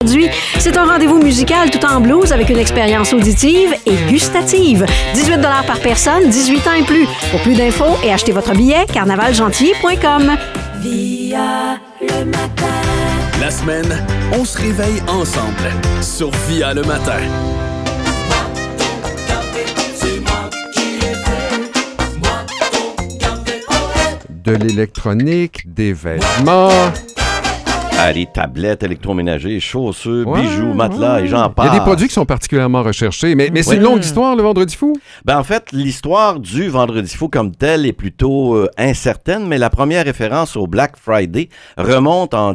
Aujourd'hui, c'est un rendez-vous musical tout en blues avec une expérience auditive et gustative. 18 $ par personne, 18 ans et plus. Pour plus d'infos et acheter votre billet, carnavalgentil.com. Via le matin. La semaine, on se réveille ensemble sur Via le matin. De l'électronique, des vêtements. Les tablettes électroménagers, chaussures, bijoux, matelas et j'en passe. Il y a des produits qui sont particulièrement recherchés, mais c'est une longue histoire, le Vendredi fou? Ben, en fait, l'histoire du Vendredi fou comme tel est plutôt incertaine, mais la première référence au Black Friday remonte en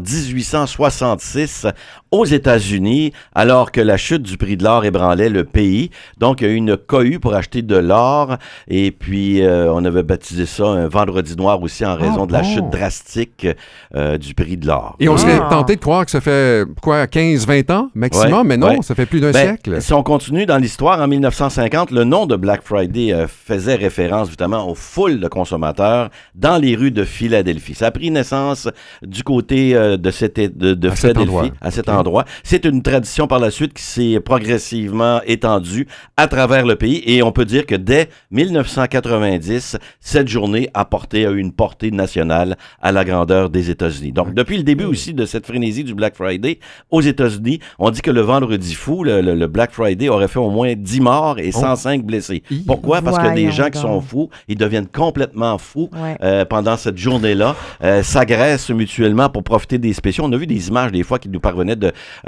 1866 aux États-Unis, alors que la chute du prix de l'or ébranlait le pays. Donc, il y a eu une cohue pour acheter de l'or, et puis on avait baptisé ça un Vendredi noir aussi en raison de la chute drastique du prix de l'or. Et on serait tenté de croire que ça fait, 15-20 ans maximum, mais non, ça fait plus d'un siècle. Si on continue dans l'histoire, en 1950, le nom de Black Friday faisait référence justement aux foules de consommateurs dans les rues de Philadelphie. Ça a pris naissance du côté de Philadelphie, à cet endroit. C'est une tradition par la suite qui s'est progressivement étendue à travers le pays et on peut dire que dès 1990, cette journée a eu une portée nationale à la grandeur des États-Unis. Donc, depuis le début aussi de cette frénésie du Black Friday aux États-Unis, on dit que le Vendredi fou, le Black Friday aurait fait au moins 10 morts et 105 blessés. Pourquoi? Parce que des gens qui sont fous, ils deviennent complètement fous pendant cette journée-là, s'agressent mutuellement pour profiter des spéciaux. On a vu des images des fois qui nous parvenaient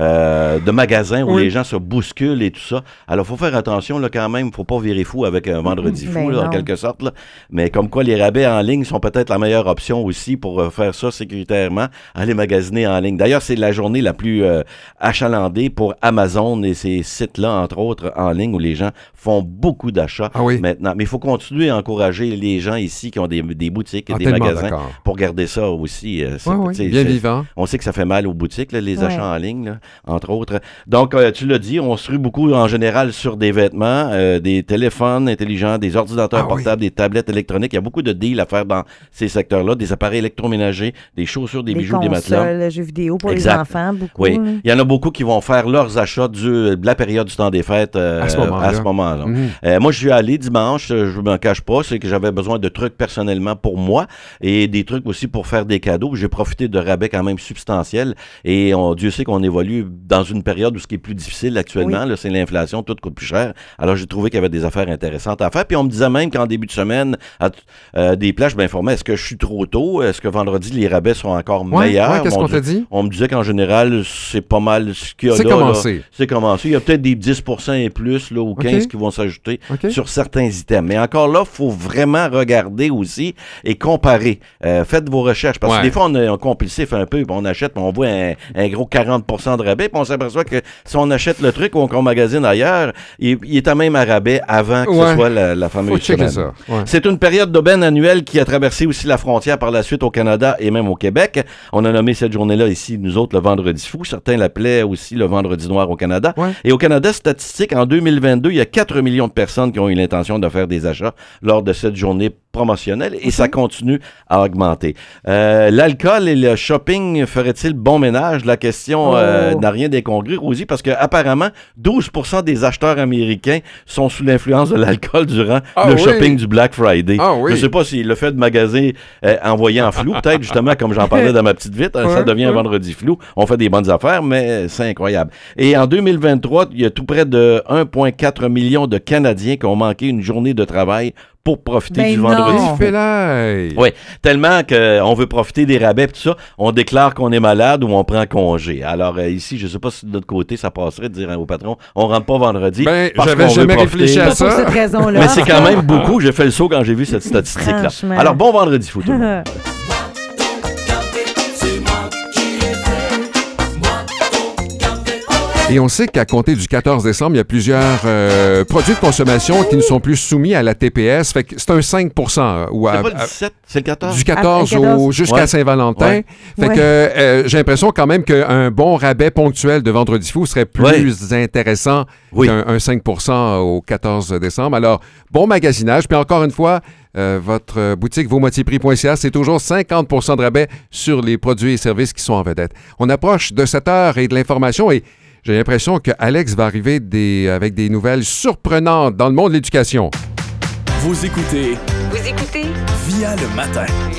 de magasins où les gens se bousculent et tout ça. Alors, il faut faire attention là, quand même. Il ne faut pas virer fou avec un Vendredi fou, là, en quelque sorte. Là. Mais comme quoi, les rabais en ligne sont peut-être la meilleure option aussi pour faire ça sécuritairement, aller magasiner en ligne. D'ailleurs, c'est la journée la plus achalandée pour Amazon et ces sites-là, entre autres, en ligne, où les gens font beaucoup d'achats maintenant. Mais il faut continuer à encourager les gens ici qui ont des boutiques et des magasins pour garder ça aussi. Bien vivant. On sait que ça fait mal aux boutiques, là, les achats en ligne, là, entre autres. Donc, tu l'as dit, on se rue beaucoup en général sur des vêtements, des téléphones intelligents, des ordinateurs portables, des tablettes électroniques. Il y a beaucoup de deals à faire dans ces secteurs-là, des appareils électroménagers, des chaussures, des bijoux, des matelas. Les jeux vidéo pour les enfants, beaucoup. Oui, il y en a beaucoup qui vont faire leurs achats de la période du temps des fêtes à ce moment-là. Moi, je suis allé dimanche, je ne m'en cache pas, c'est que j'avais besoin de trucs personnellement pour moi et des trucs aussi pour faire des cadeaux. J'ai profité de rabais quand même substantiels et Dieu sait qu'on évolue dans une période où ce qui est plus difficile actuellement, là, c'est l'inflation, tout coûte plus cher. Alors, j'ai trouvé qu'il y avait des affaires intéressantes à faire. Puis, on me disait même qu'en début de semaine, des plages m'informaient, est-ce que je suis trop tôt? Est-ce que vendredi, les rabais sont encore meilleurs? Qu'est-ce qu'on t'a dit? On me disait qu'en général, c'est pas mal ce qu'il y a là. C'est commencé. Il y a peut-être des 10% et plus là, ou 15 qui vont s'ajouter sur certains items. Mais encore là, il faut vraiment regarder aussi et comparer. Faites vos recherches. Parce que des fois, on est compulsif un peu, puis on achète, puis on voit un gros 40% de rabais, puis on s'aperçoit que si on achète le truc ou qu'on magasine ailleurs, il est à même à rabais avant que ce soit la fameuse semaine. C'est une période d'aubaine annuelle qui a traversé aussi la frontière par la suite au Canada et même au Québec. On a nommé cette journée-là ici, nous autres, le Vendredi fou. Certains l'appelaient aussi le Vendredi noir au Canada. Et au Canada, statistique, en 2022, il y a 4 millions de personnes qui ont eu l'intention de faire des achats lors de cette journée promotionnelle et ça continue à augmenter. L'alcool et le shopping ferait-il bon ménage? La question n'a rien d'incongru, Rosie, parce qu'apparemment, 12% des acheteurs américains sont sous l'influence de l'alcool durant le shopping du Black Friday. Je ne sais pas si le fait de magasiner envoyé en flou, peut-être justement, comme j'en parlais dans ma petite vite, ça devient un vendredi flou. On fait des bonnes affaires, mais c'est incroyable. Et en 2023, il y a tout près de 1,4 million de Canadiens qui ont manqué une journée de travail pour profiter du vendredi fou. Oui, tellement qu'on veut profiter des rabais et tout ça, on déclare qu'on est malade ou on prend congé. Alors ici, je ne sais pas si de l'autre côté, ça passerait de dire au patron, on ne rentre pas vendredi. J'avais jamais réfléchi à ça. Pour cette raison-là. Mais c'est quand même beaucoup. J'ai fait le saut quand j'ai vu cette statistique-là. Alors, bon vendredi fou, tout le monde. Et on sait qu'à compter du 14 décembre, il y a plusieurs produits de consommation qui ne sont plus soumis à la TPS. Fait que c'est un 5 ou c'est pas le 17, c'est le 14? Du 14 jusqu'à Saint-Valentin. Ouais. Fait que j'ai l'impression quand même qu'un bon rabais ponctuel de Vendredi fou serait plus intéressant qu'un 5 au 14 décembre. Alors, bon magasinage. Puis encore une fois, votre boutique vosmotiesprix.ca, c'est toujours 50 de rabais sur les produits et services qui sont en vedette. On approche de 7 heures et de l'information et j'ai l'impression que Alex va arriver avec des nouvelles surprenantes dans le monde de l'éducation. Vous écoutez Via le matin.